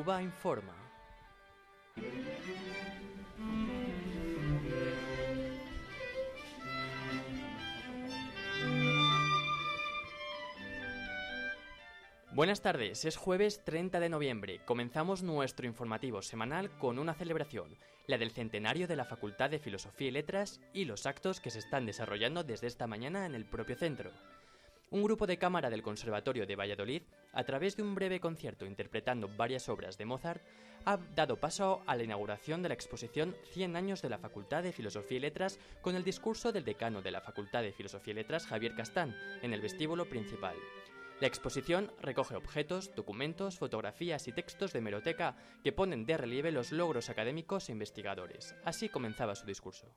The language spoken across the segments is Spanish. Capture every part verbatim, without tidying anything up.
Nova informa. Buenas tardes, es jueves treinta de noviembre. Comenzamos nuestro informativo semanal con una celebración, la del centenario de la Facultad de Filosofía y Letras y los actos que se están desarrollando desde esta mañana en el propio centro. Un grupo de cámara del Conservatorio de Valladolid, a través de un breve concierto interpretando varias obras de Mozart, ha dado paso a la inauguración de la exposición cien años de la Facultad de Filosofía y Letras con el discurso del decano de la Facultad de Filosofía y Letras, Javier Castán, en el vestíbulo principal. La exposición recoge objetos, documentos, fotografías y textos de hemeroteca que ponen de relieve los logros académicos e investigadores. Así comenzaba su discurso.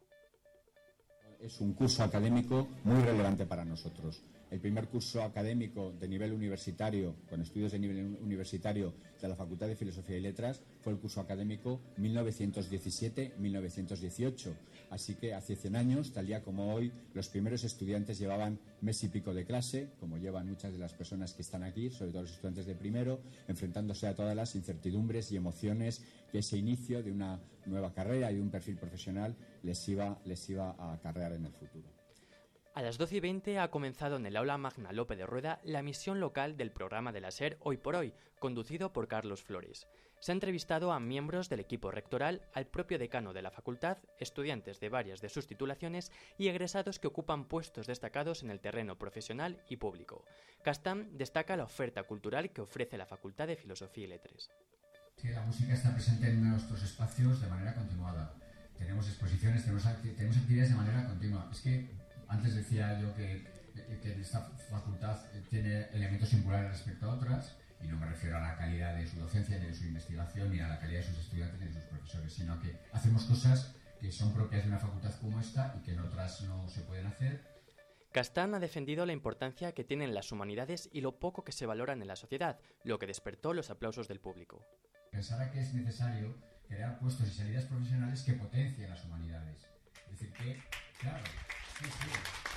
Es un curso académico muy relevante para nosotros. El primer curso académico de nivel universitario, con estudios de nivel universitario de la Facultad de Filosofía y Letras, fue el curso académico mil novecientos diecisiete mil novecientos dieciocho. Así que hace cien años, tal día como hoy, los primeros estudiantes llevaban mes y pico de clase, como llevan muchas de las personas que están aquí, sobre todo los estudiantes de primero, enfrentándose a todas las incertidumbres y emociones que ese inicio de una nueva carrera y de un perfil profesional les iba, les iba a acarrear en el futuro. A las doce y veinte ha comenzado en el Aula Magna Lope de Rueda la emisión local del programa de la SER Hoy por Hoy, conducido por Carlos Flores. Se ha entrevistado a miembros del equipo rectoral, al propio decano de la facultad, estudiantes de varias de sus titulaciones y egresados que ocupan puestos destacados en el terreno profesional y público. Castán destaca la oferta cultural que ofrece la Facultad de Filosofía y Letras. Sí, la música está presente en nuestros espacios de manera continuada. Tenemos exposiciones, tenemos, acti- tenemos actividades de manera continua. Es que antes decía yo que, que esta facultad tiene elementos singulares respecto a otras, y no me refiero a la calidad de su docencia, ni de su investigación, ni a la calidad de sus estudiantes, ni de sus profesores, sino que hacemos cosas que son propias de una facultad como esta y que en otras no se pueden hacer. Castán ha defendido la importancia que tienen las humanidades y lo poco que se valoran en la sociedad, lo que despertó los aplausos del público. Pensar que es necesario crear puestos y salidas profesionales que potencien las humanidades. Es decir, que, claro, sí, sí.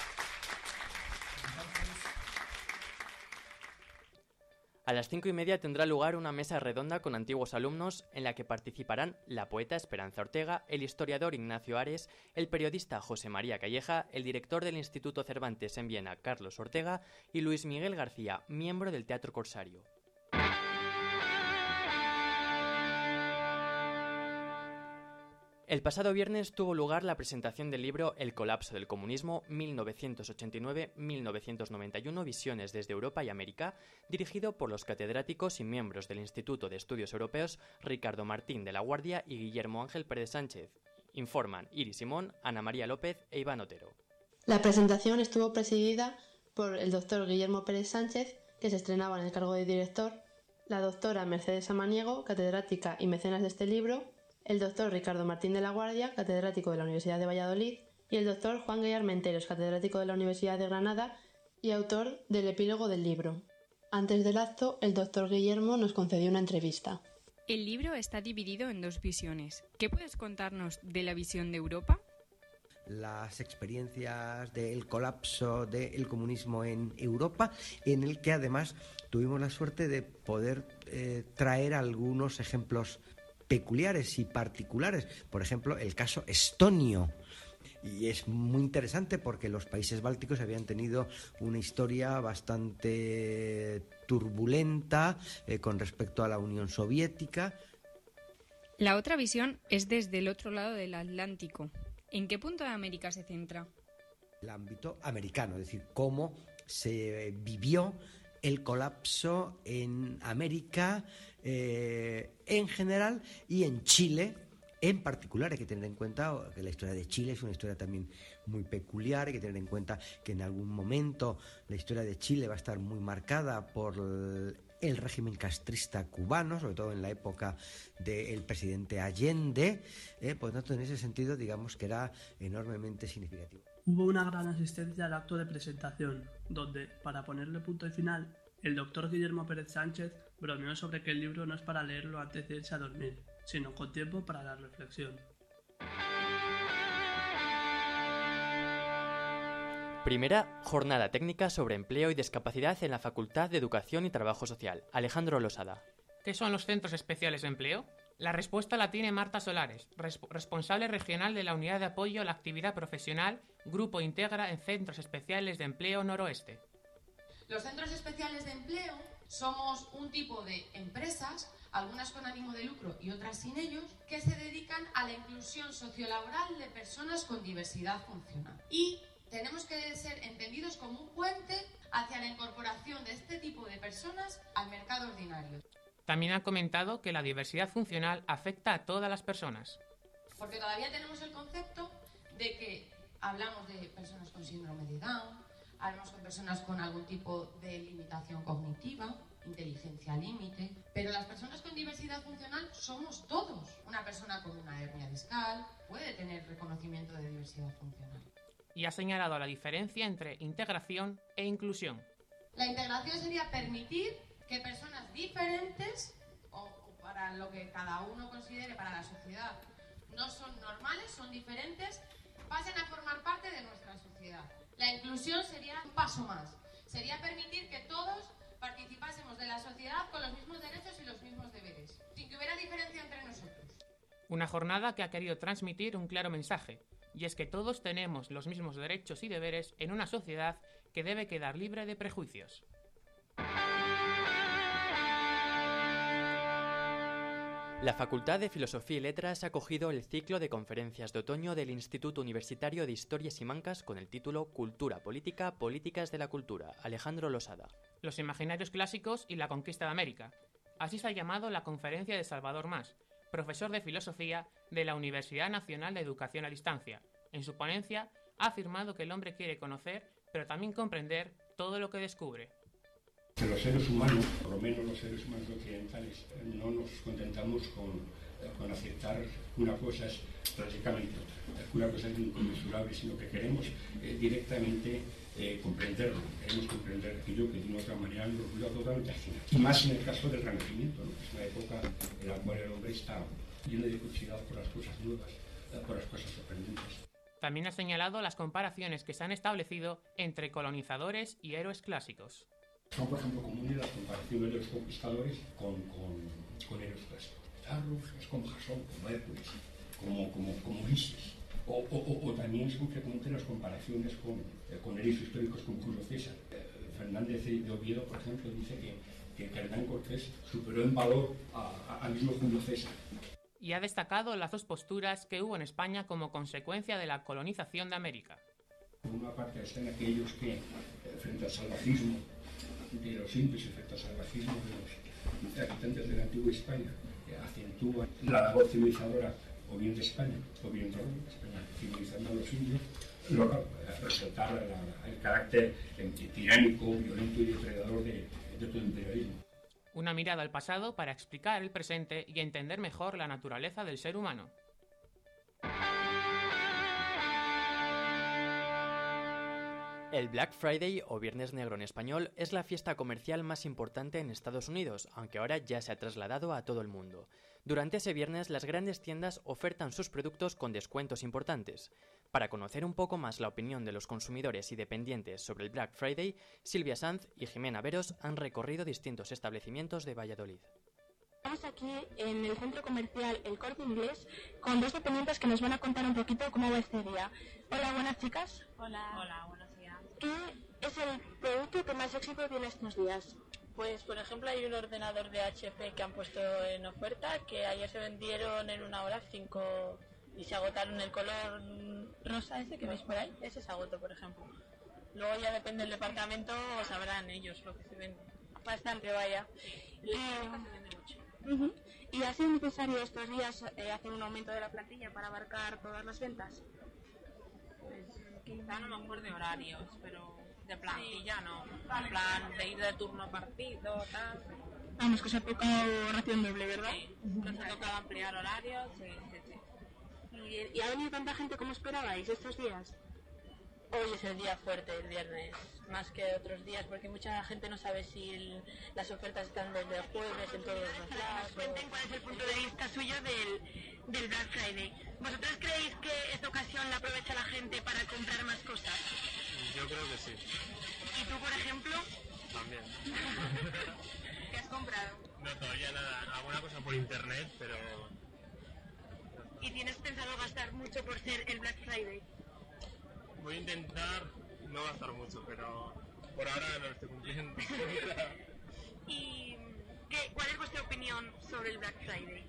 Entonces... A las cinco y media tendrá lugar una mesa redonda con antiguos alumnos en la que participarán la poeta Esperanza Ortega, el historiador Ignacio Ares, el periodista José María Calleja, el director del Instituto Cervantes en Viena, Carlos Ortega, y Luis Miguel García, miembro del Teatro Corsario. El pasado viernes tuvo lugar la presentación del libro El colapso del comunismo mil novecientos ochenta y nueve a mil novecientos noventa y uno, Visiones desde Europa y América, dirigido por los catedráticos y miembros del Instituto de Estudios Europeos Ricardo Martín de la Guardia y Guillermo Ángel Pérez Sánchez. Informan Iris Simón, Ana María López e Iván Otero. La presentación estuvo presidida por el doctor Guillermo Pérez Sánchez, que se estrenaba en el cargo de director, la doctora Mercedes Samaniego, catedrática y mecenas de este libro, el doctor Ricardo Martín de la Guardia, catedrático de la Universidad de Valladolid, y el doctor Juan Guillar Menteros, catedrático de la Universidad de Granada y autor del epílogo del libro. Antes del acto, el doctor Guillermo nos concedió una entrevista. El libro está dividido en dos visiones. ¿Qué puedes contarnos de la visión de Europa? Las experiencias del colapso del comunismo en Europa, en el que además tuvimos la suerte de poder eh, traer algunos ejemplos peculiares y particulares, por ejemplo el caso estonio, y es muy interesante porque los países bálticos habían tenido una historia bastante turbulenta eh, con respecto a la Unión Soviética. La otra visión es desde el otro lado del Atlántico. ¿En qué punto de América se centra? El ámbito americano, es decir, cómo se vivió el colapso en América eh, en general y en Chile en particular. Hay que tener en cuenta que la historia de Chile es una historia también muy peculiar. Hay que tener en cuenta que en algún momento la historia de Chile va a estar muy marcada por el régimen castrista cubano, sobre todo en la época del presidente Allende. Eh, por lo tanto, en ese sentido, digamos que era enormemente significativo. Hubo una gran asistencia al acto de presentación, donde, para ponerle punto y final, el doctor Guillermo Pérez Sánchez bromeó sobre que el libro no es para leerlo antes de irse a dormir, sino con tiempo para la reflexión. Primera jornada técnica sobre empleo y discapacidad en la Facultad de Educación y Trabajo Social. Alejandro Losada. ¿Qué son los centros especiales de empleo? La respuesta la tiene Marta Solares, res- responsable regional de la Unidad de Apoyo a la Actividad Profesional, Grupo Integra en Centros Especiales de Empleo Noroeste. Los centros especiales de empleo somos un tipo de empresas, algunas con ánimo de lucro y otras sin ellos, que se dedican a la inclusión sociolaboral de personas con diversidad funcional. Y tenemos que ser entendidos como un puente hacia la incorporación de este tipo de personas al mercado ordinario. También ha comentado que la diversidad funcional afecta a todas las personas. Porque todavía tenemos el concepto de que hablamos de personas con síndrome de Down, hablamos con personas con algún tipo de limitación cognitiva, inteligencia límite, pero las personas con diversidad funcional somos todos. Una persona con una hernia discal puede tener reconocimiento de diversidad funcional. Y ha señalado la diferencia entre integración e inclusión. La integración sería permitir que personas diferentes, o para lo que cada uno considere para la sociedad, no son normales, son diferentes, pasen a formar parte de nuestra sociedad. La inclusión sería un paso más, sería permitir que todos participásemos de la sociedad con los mismos derechos y los mismos deberes, sin que hubiera diferencia entre nosotros. Una jornada que ha querido transmitir un claro mensaje, y es que todos tenemos los mismos derechos y deberes en una sociedad que debe quedar libre de prejuicios. La Facultad de Filosofía y Letras ha acogido el ciclo de conferencias de otoño del Instituto Universitario de Historia y Simancas con el título Cultura Política, Políticas de la Cultura, Alejandro Losada. Los imaginarios clásicos y la conquista de América. Así se ha llamado la conferencia de Salvador Mas, profesor de Filosofía de la Universidad Nacional de Educación a Distancia. En su ponencia ha afirmado que el hombre quiere conocer, pero también comprender todo lo que descubre. Los seres humanos, por lo menos los seres humanos occidentales, no nos contentamos con, con aceptar que una cosa es prácticamente otra, que una cosa es inconmensurable, sino que queremos eh, directamente eh, comprenderlo, queremos comprender aquello que de una otra manera nos olvida totalmente al final. Y más en el caso del Renacimiento, ¿no? Que es una época en la cual el hombre está lleno de curiosidad por las cosas nuevas, por las cosas sorprendentes. También ha señalado las comparaciones que se han establecido entre colonizadores y héroes clásicos. Son, por ejemplo, comunes las comparaciones de los conquistadores con, con, con héroes clásicos. Es como Jasón, como Hércules, como, como, como Ulises. O, o, o, o también son frecuentes las comparaciones con, eh, con héroes históricos como Julio César. Eh, Fernández de Oviedo, por ejemplo, dice que, que Hernán Cortés superó en valor al mismo Julio César. Y ha destacado las dos posturas que hubo en España como consecuencia de la colonización de América. Por una parte están aquellos que, eh, frente al salvajismo de los indios y frente al salvajismo de los habitantes de la antigua España, que acentúan la labor civilizadora o bien de España o bien de España civilizando a los indios, luego resaltar la, el carácter tiránico, violento y depredador de, de todo el imperialismo. Una mirada al pasado para explicar el presente y entender mejor la naturaleza del ser humano. El Black Friday, o Viernes Negro en español, es la fiesta comercial más importante en Estados Unidos, aunque ahora ya se ha trasladado a todo el mundo. Durante ese viernes, las grandes tiendas ofertan sus productos con descuentos importantes. Para conocer un poco más la opinión de los consumidores y dependientes sobre el Black Friday, Silvia Sanz y Jimena Veros han recorrido distintos establecimientos de Valladolid. Estamos aquí en el centro comercial El Corte Inglés con dos dependientes que nos van a contar un poquito cómo va este día. Hola, buenas chicas. Hola. Hola, buenos días. ¿Qué es el producto que más éxito tiene estos días? Pues, por ejemplo, hay un ordenador de H P que han puesto en oferta, que ayer se vendieron en una hora cinco y se agotaron. El color rosa ese que veis por ahí, ese se agotó, por ejemplo. Luego ya depende del departamento, o sabrán ellos lo que se vende. Bastante, vaya. Y se vende mucho. Uh-huh. ¿Y ha sido necesario estos días eh, hacer un aumento de la plantilla para abarcar todas las ventas? Pues quizá no me acuerdo de horarios, pero de plantilla sí. No. En plan de ir de turno a partido, tal. Vamos, que se ha tocado ración doble, ¿verdad? Sí, que se ha tocado ampliar horarios, sí, sí, sí. ¿Y, ¿Y ha venido tanta gente como esperabais estos días? Hoy es el día fuerte, el viernes, más que otros días, porque mucha gente no sabe si el, las ofertas están desde el jueves en todos los lados. Cuenten cuál es el punto de vista suyo del, del Black Friday. ¿Vosotros creéis que esta ocasión la aprovecha la gente para comprar más cosas? Yo creo que sí. ¿Y tú, por ejemplo? También. ¿Qué has comprado? No, todavía nada. Alguna cosa por internet, pero... ¿Y tienes pensado gastar mucho por ser el Black Friday? Voy a intentar no gastar mucho, pero por ahora no lo estoy cumpliendo. ¿Y qué, cuál es vuestra opinión sobre el Black Friday?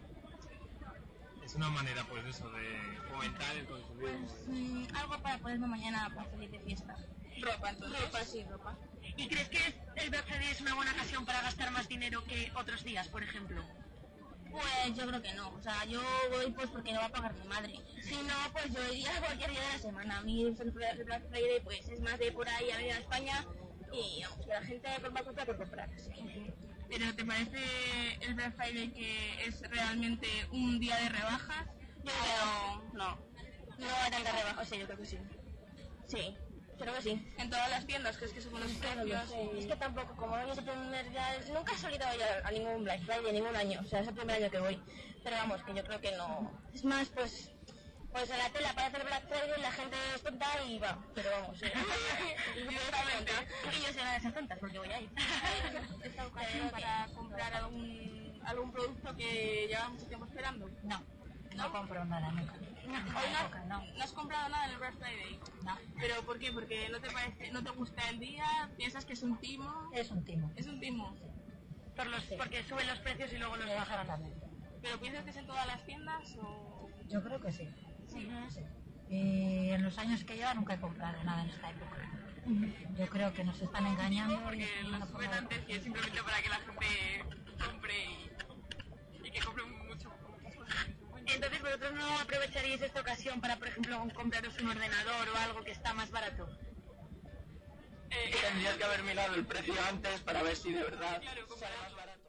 Es una manera, pues eso, de fomentar el consumismo. Pues mm, algo para ponerme mañana para salir de fiesta. Ropa, entonces. Ropa, sí, ropa. ¿Y crees que el Black Friday es una buena ocasión para gastar más dinero que otros días, por ejemplo? Pues yo creo que no. O sea, yo voy pues porque no va a pagar mi madre. Si no, pues yo iría cualquier día de la semana. A mí el Black Friday pues es más de por ahí a venir a España y vamos, que la gente va a comprar por comprar. Así. ¿Pero te parece el Black Friday que es realmente un día de rebajas? Yo creo que no. No hay tanta rebaja. O sea, yo creo que sí. Sí. Creo que sí. En todas las tiendas, ¿crees que son unos precios? Es que tampoco, como hoy es el primer día, nunca he salido a, a ningún Black Friday, ningún año, o sea, es el primer año que voy. Pero vamos, que yo creo que no. Es más, pues, pues a la tela para hacer Black Friday la gente es tonta y va, pero vamos. Eh. y yo soy una de esas tontas porque voy a ir. ¿Esta ocasión para comprar algún, algún producto que llevamos mucho tiempo esperando? No, no, no compro nada nunca. ¿Hoy no, no. no has comprado nada en el Black Friday? No. ¿Pero por qué? ¿Porque no te parece, no te gusta el día? ¿Piensas que es un timo? Es un timo. ¿Es un timo? Sí. Por los, sí. Porque suben los precios y luego los bajan también. ¿Pero piensas que es en todas las tiendas o...? Yo creo que sí. Sí. Uh-huh. Sí. Y en los años que llevo nunca he comprado nada en esta época. Uh-huh. Yo creo que nos están engañando. Porque los suben antes y es simplemente para que la gente compre y, y que compre mucho. Entonces, ¿vosotros no aprovecharíais esta ocasión para, por ejemplo, compraros un ordenador o algo que está más barato? Eh, Tendrías que haber mirado el precio antes para ver si de verdad claro, sale más barato.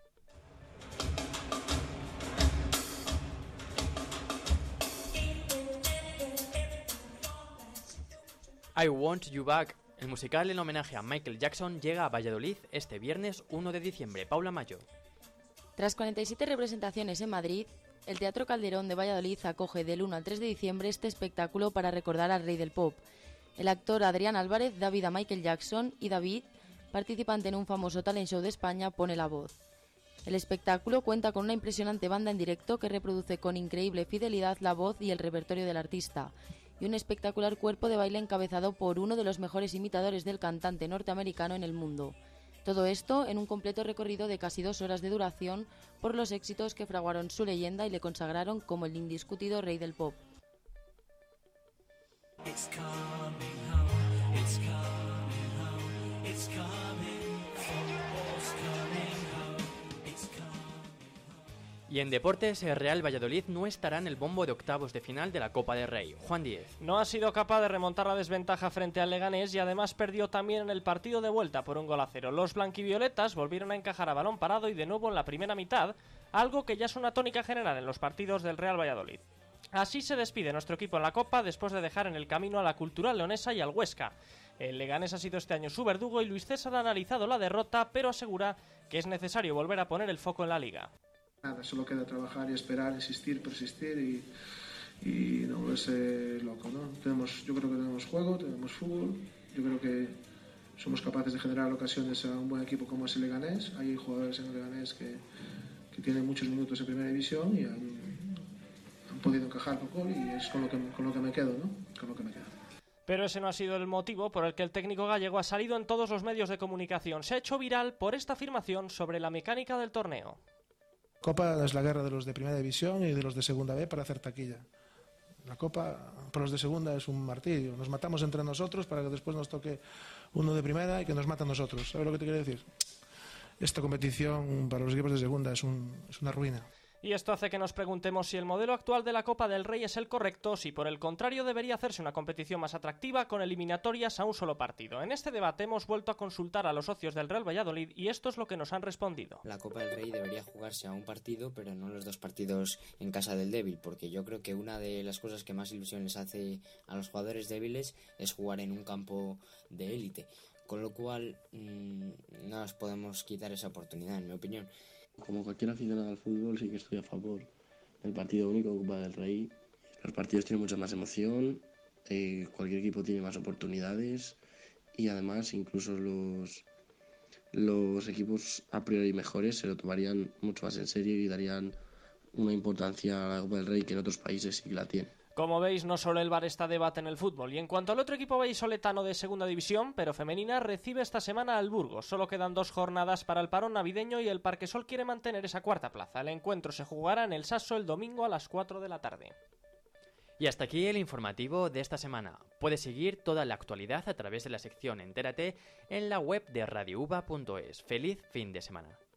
I Want You Back. El musical en homenaje a Michael Jackson llega a Valladolid este viernes uno de diciembre. Paula Mayo. Tras cuarenta y siete representaciones en Madrid, el Teatro Calderón de Valladolid acoge del uno al tres de diciembre este espectáculo para recordar al rey del pop. El actor Adrián Álvarez da vida a Michael Jackson y David, participante en un famoso talent show de España, pone la voz. El espectáculo cuenta con una impresionante banda en directo que reproduce con increíble fidelidad la voz y el repertorio del artista, y un espectacular cuerpo de baile encabezado por uno de los mejores imitadores del cantante norteamericano en el mundo. Todo esto en un completo recorrido de casi dos horas de duración por los éxitos que fraguaron su leyenda y le consagraron como el indiscutido rey del pop. It's coming home, it's coming home, it's coming, football's coming home, it's coming. Y en deportes, el Real Valladolid no estará en el bombo de octavos de final de la Copa del Rey. Juan Díez. No ha sido capaz de remontar la desventaja frente al Leganés y además perdió también en el partido de vuelta por un gol a cero. Los blanquivioletas volvieron a encajar a balón parado y de nuevo en la primera mitad, algo que ya es una tónica general en los partidos del Real Valladolid. Así se despide nuestro equipo en la Copa después de dejar en el camino a la Cultural Leonesa y al Huesca. El Leganés ha sido este año su verdugo y Luis César ha analizado la derrota, pero asegura que es necesario volver a poner el foco en la Liga. Nada, solo queda trabajar y esperar, insistir, persistir y, y no volverse loco, ¿no? Tenemos, yo creo que tenemos juego, tenemos fútbol, yo creo que somos capaces de generar ocasiones a un buen equipo como es el Leganés. Hay jugadores en el Leganés que, que tienen muchos minutos en primera división y han, han podido encajar con gol y es con lo que, con lo que me quedo, ¿no? Con lo que me quedo. Pero ese no ha sido el motivo por el que el técnico gallego ha salido en todos los medios de comunicación. Se ha hecho viral por esta afirmación sobre la mecánica del torneo. Copa es la guerra de los de primera división y de los de segunda B para hacer taquilla. La Copa para los de segunda es un martirio. Nos matamos entre nosotros para que después nos toque uno de primera y que nos mata a nosotros. ¿Sabes lo que te quiero decir? Esta competición para los equipos de segunda es, un, es una ruina. Y esto hace que nos preguntemos si el modelo actual de la Copa del Rey es el correcto, si por el contrario debería hacerse una competición más atractiva con eliminatorias a un solo partido. En este debate hemos vuelto a consultar a los socios del Real Valladolid y esto es lo que nos han respondido. La Copa del Rey debería jugarse a un partido, pero no los dos partidos en casa del débil, porque yo creo que una de las cosas que más ilusión les hace a los jugadores débiles es jugar en un campo de élite, con lo cual mmm, no nos podemos quitar esa oportunidad, en mi opinión. Como cualquier aficionado al fútbol, sí que estoy a favor del partido único, Copa del Rey. Los partidos tienen mucha más emoción, eh, cualquier equipo tiene más oportunidades y además incluso los, los equipos a priori mejores se lo tomarían mucho más en serio y darían una importancia a la Copa del Rey que en otros países sí que la tiene. Como veis, no solo el V A R está debate en el fútbol. Y en cuanto al otro equipo vallisoletano de segunda división, pero femenina, recibe esta semana al Burgos. Solo quedan dos jornadas para el parón navideño y el Parquesol quiere mantener esa cuarta plaza. El encuentro se jugará en el Sasso el domingo a las cuatro de la tarde. Y hasta aquí el informativo de esta semana. Puedes seguir toda la actualidad a través de la sección Entérate en la web de radio uva punto es. ¡Feliz fin de semana!